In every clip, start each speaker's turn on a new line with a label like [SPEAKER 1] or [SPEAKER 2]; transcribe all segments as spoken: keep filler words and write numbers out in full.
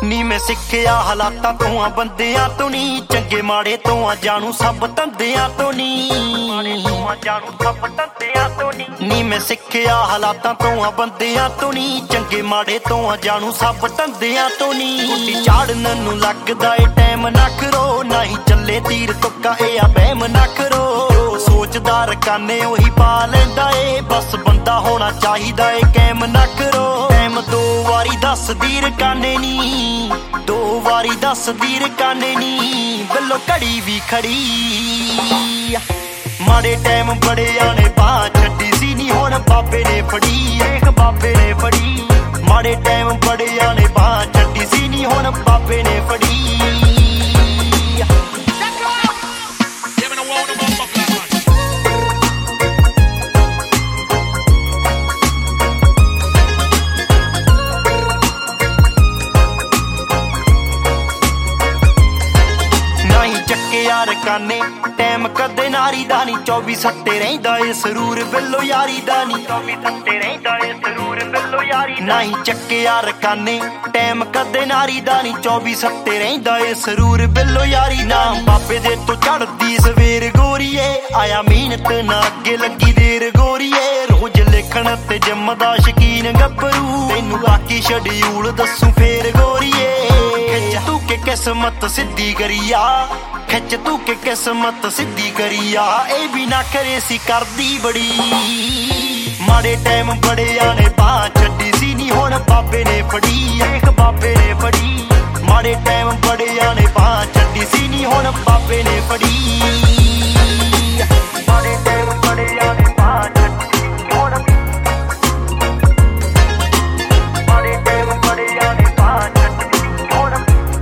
[SPEAKER 1] ਨੀ ਮੈਂ ਸਿੱਖਿਆ ਹਾਲਾਤਾਂ ਤੋਂ ਆ ਬੰਦਿਆਂ ਤੋਂ ਨੀ, ਚੰਗੇ ਮਾੜੇ ਤੋਂ ਆ ਜਾਣੂ ਸਭ ਧੰਦਿਆਂ ਤੋਂ ਨੀ, ਮਾੜੇ ਤੋਂ ਆ ਜਾਣੂ ਸਭ ਧੰਦਿਆਂ ਤੋਂ ਨੀ। ਨੀ ਮੈਂ ਸਿੱਖਿਆ ਹਾਲਾਤਾਂ ਤੋਂ ਆ ਬੰਦਿਆਂ ਤੋਂ ਨੀ, ਚੰਗੇ ਮਾੜੇ ਤੋਂ ਆ ਜਾਣੂ ਸਭ ਧੰਦਿਆਂ ਤੋਂ ਨੀ। ਗੁੱਡੀ ਚਾੜਨ ਨੂੰ ਲੱਗਦਾ ਏ ਟਾਈਮ ਨਾ ਕਰੋ, ਨਾ ਹੀ ਚੱਲੇ ਤੀਰ ਤੁੱਕਾ ਇਹ ਆ ਬਹਿਮ ਨਾ ਕਰੋ। ਸੋਚਦਾ ਰਕਾਨੇ ਉਹੀ ਪਾ ਲੈਂਦਾ ਏ, ਬਸ ਬੰਦਾ ਹੋਣਾ ਚਾਹੀਦਾ ਏ ਕੈਮ ਨਾ ਕਰੋ। ਟਾਈਮ ਦੋ ਵਾਰੀ ਦੱਸਦੀ ਰਕਾਨੇ ਨੀ, ਦੋ ਵਾਰੀ ਦੱਸਦੀ ਰਕਾਨੇ ਨੀ, ਬੱਲੋ ਘੜੀ ਵੀ ਖੜੀ। ਮਾੜੇ ਟਾਈਮ ਬੜਿਆਂ ਨੇ ਬਾਂਹ ਛੱਡੀ ਸੀ ਨੀ, ਹੁਣ ਬਾਬੇ ਨੇ ਫੜੀ, ਵੇਖ ਬਾਬੇ ਨੇ ਫੜੀ। ਮਾੜੇ ਟਾਈਮ ਬੜਿਆਂ ਨੇ ਬਾਂਹ ਛੱਡੀ ਸੀ ਨੀ, ਹੁਣ ਬਾਬੇ ਨੇ ਫੜੀ। ਯਾਰ ਕਾਨੇ ਟਾਈਮ ਕਦੇ ਨਾਰੀ ਦਾ ਨੀ, ਚੌਵੀ ਸੱਤੇ ਰਹਿੰਦਾ ਏ ਸਰੂਰ ਬਿੱਲੋ ਯਾਰੀ ਦਾ ਨੀ, ਚੌਵੀ ਸੱਤੇ ਰਹਿੰਦਾ ਏ ਸਰੂਰ ਬਿੱਲੋ ਯਾਰੀ ਦਾ। ਨਹੀਂ ਚੱਕੇ ਯਾਰ ਕਾਨੇ ਟਾਈਮ ਕਦੇ ਨਾਰੀ ਦਾ ਨੀ, ਚੌਵੀ ਸੱਤੇ ਰਹਿੰਦਾ ਏ ਸਰੂਰ ਬਿੱਲੋ ਯਾਰੀ ਨਾ। ਬਾਬੇ ਦੇ ਤੋਂ ਚੜਦੀ ਸਵੇਰ ਗੋਰੀਏ, ਆਇਆ ਮਿਹਨਤ ਨਾ ਅੱਗੇ ਲੱਗੀ ਦੇਰ ਗੋਰੀਏ। ਰੋਜ਼ ਲਿਖਣ ਤੇ ਜਿੰਮ ਦਾ ਸ਼ਕੀਨ ਗੱਭਰੂ, ਤੈਨੂੰ ਆਕੀ ਸ਼ਡਿਊਲ ਦੱਸੂ ਫੇਰ ਗੋਰੀਏ। ਖਿੱਚ ਤੂੰ ਕੇ ਕਿਸਮਤ ਸਿੱਧੀ ਕਰੀਆ, ਖਿੱਚ ਤੂੰ ਕੇ ਕਿਸਮਤ ਸਿੱਧੀ ਕਰੀਆ, ਇਹ ਵੀ ਨਾ ਕਰੇ ਸੀ ਕਰਦੀ ਬੜੀ। ਮਾੜੇ ਟਾਈਮ ਬੜਿਆਂ ਨੇ ਬਾਂਹ ਛੱਡੀ ਸੀ ਨੀ, ਹੁਣ ਬਾਬੇ ਨੇ ਫੜੀ, ਵੇਖ ਬਾਬੇ ਨੇ ਫੜੀ। ਮਾੜੇ ਟਾਈਮ ਬੜਿਆਂ ਨੇ ਬਾਂਹ ਛੱਡੀ ਸੀ ਨੀ, ਹੁਣ ਬਾਬੇ ਨੇ ਫੜੀ। ਮਾੜੇ ਟਾਈਮ ਬੜਿਆਂ ਨੇ ਬਾਂਹ ਛੱਡੀ ਸੀ ਹੁਣ, ਮਾੜੇ ਟਾਈਮ ਬੜਿਆਂ ਨੇ ਬਾਂਹ ਛੱਡੀ ਸੀ ਹੁਣ।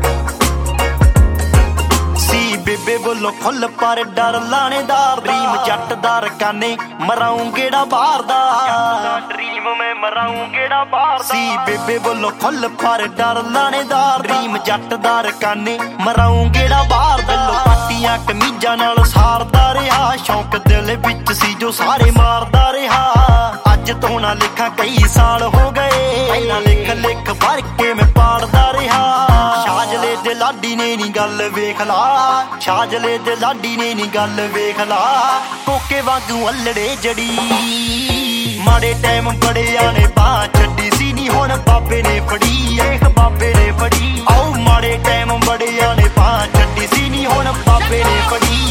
[SPEAKER 1] ਸੀ ਬੇਬੇ ਬੋਲੋ ਖੁੱਲ ਪਰ ਡਰ ਲਾਣੇਦਾਰ, ਡਰੀਮ ਜੱਟ ਦਾ ਰਕਾਨੇ ਮਰਾਉਂ ਗੇੜਾ ਬਾਹਰ ਦਾ, ਡਰੀਮ ਮੈਂ ਮਰਾਉਂ ਗੇੜਾ ਬਾਹਰ ਦਾ। ਸੀ ਬੇਬੇ ਬੋਲੋ ਖੁੱਲ ਪਰ ਡਰ ਲਾਣੇਦਾਰ, ਡਰੀਮ ਜੱਟ ਦਾ ਰਕਾਨੇ ਮਰਾਉਂ ਗੇੜਾ ਬਾਹਰ ਦਾ। ਪਾਟੀਆਂ ਕਮੀਜ਼ਾਂ ਨਾਲ ਸਾਰਦਾ ਰਿਹਾ, ਸ਼ੌਂਕ ਦਿਲ ਵਿੱਚ ਸੀ ਜੋ ਸਾਰੇ ਮਾਰਦਾ ਰਿਹਾ। ਅੱਜ ਤੋਂ ਨਾ ਲਿਖਾਂ ਕਈ ਸਾਲ ਹੋ ਗਏ, ਪਹਿਲਾਂ ਲਿਖ ਲਿਖ ਭਰ ਕੇ ਮੈਂ ਪਾੜਦਾ ਰਿਹਾ। ਸ਼ਾਜਲੇ ਦੇ ਲਾਡੀ ਨੇ ਨੀ ਗੱਲ ਵੇਖ ਲਾ, ਸ਼ਾਜਲੇ ਦੇ ਲਾਡੀ ਨੇ ਨੀ ਗੱਲ ਵੇਖ ਲਾ, ਕੋਕੇ ਵਾਂਗੂ ਅੱਲੜੇ ਜੜੀ। ਮਾੜੇ ਟਾਈਮ ਬੜਿਆਂ ਨੇ ਬਾਂਹ ਛੱਡੀ ਸੀ ਨੀ, ਹੁਣ ਬਾਬੇ ਨੇ ਫੜੀ, ਵੇਖ ਬਾਬੇ ਨੇ ਫੜੀ। ਆਓ ਮਾੜੇ ਟਾਈਮ ਬੜਿਆਂ ਨੇ ਬਾਂਹ ਛੱਡੀ ਸੀ ਨੀ, ਹੁਣ ਬਾਬੇ ਨੇ ਫੜੀ।